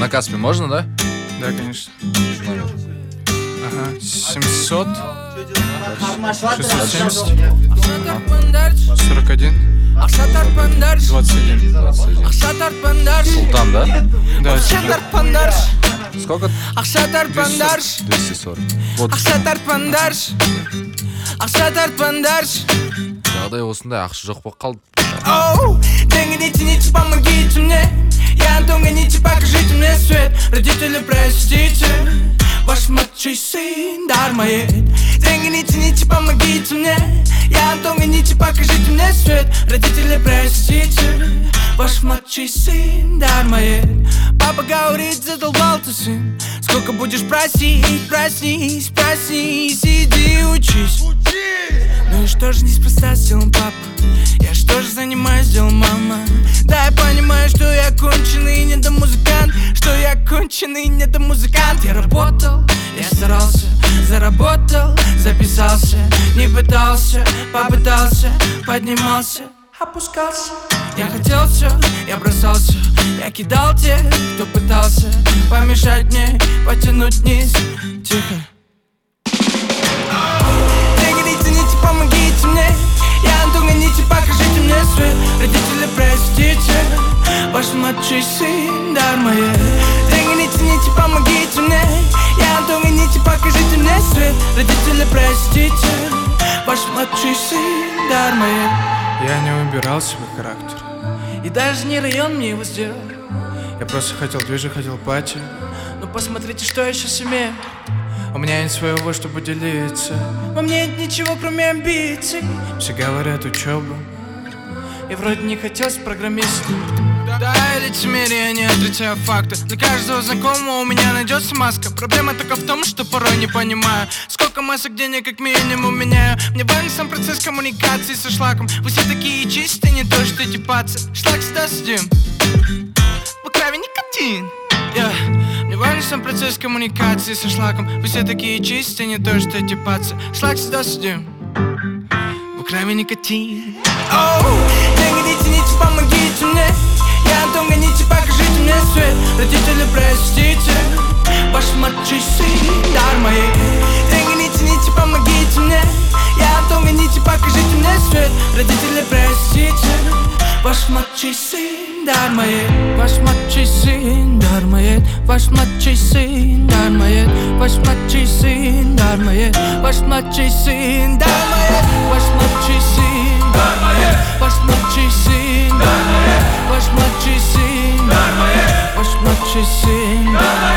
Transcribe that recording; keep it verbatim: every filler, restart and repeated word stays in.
На Каспе можно, да? Да, конечно. Номер. Ага, семьсот шестьсот семьдесят сорок один двадцать один. двадцать один. Султан, да? Да, супер. Сколько? двести сорок. Вот. Жағдай осындай, ақша жоқ болып қалды. Оу, тягните, помогите мне. Я Антонините, покажите мне свет. Родители, простите, ваш младший сын дармоед. Тягните, помогите мне. Я Антонините, покажите мне свет. Родители, простите, ваш младший сын дармоед. Папа говорит, задолбал ты, сын. Сколько будешь просить, проснись, проснись, иди учись. Ну и что же неспроста сделал папа? Я что же занимаюсь делом, мама? Да, я понимаю, что я конченый недомузыкант, что я конченый недомузыкант. Я работал, я старался, заработал, записался, не пытался, попытался, поднимался, опускался. Я хотел все, я бросался, я кидал тех, кто пытался помешать мне, потянуть вниз. Тихо. Тягните, помогите мне. Я Антонините, покажите мне свет. Родители, простите, ваш младший сын дармоед. Тягните, помогите мне. Я Антонините, покажите мне свет. Родители, простите, ваш младший сын дармоед. Я не выбирал свой характер. И даже не район мне его сделал. Я просто хотел движа, хотел пати. Но посмотрите, что я сейчас имею. У меня нет своего, чтобы делиться. Во мне нет ничего, кроме амбиций. Все говорят учеба. И вроде не хотел с программистом. Да, лицемерие, я не отрицаю факты. Для каждого знакомого у меня найдется маска. Проблема только в том, что порой не понимаю, сколько масок денег как минимум меняю. Мне важен сам процесс коммуникации со шлаком. Вы все такие чистые, не то что типаться. Шлак сюда сидим, в крови никотин. Yeah. Мне важен сам процесс коммуникации со шлаком. Вы все такие чистые, не то что типаться. Шлак сюда сидим, в крови никотин. Оу, тягните, помогите мне. Я Антонините, покажите мне свет. Родители, простите, ваш младший сын дармоед. Тягните, помогите мне. Я Антонините, покажите мне свет. Родители, простите, ваш младший сын дармоед. Ваш младший сын дармоед. Ваш младший сын дармоед. Ваш младший сын дармоед. Ваш младший сын дармоед. Ваш младший сын дармоед. Ваш младший сын дармоед. Ваш младший сын дармоед. Ваш младший сын дармоед.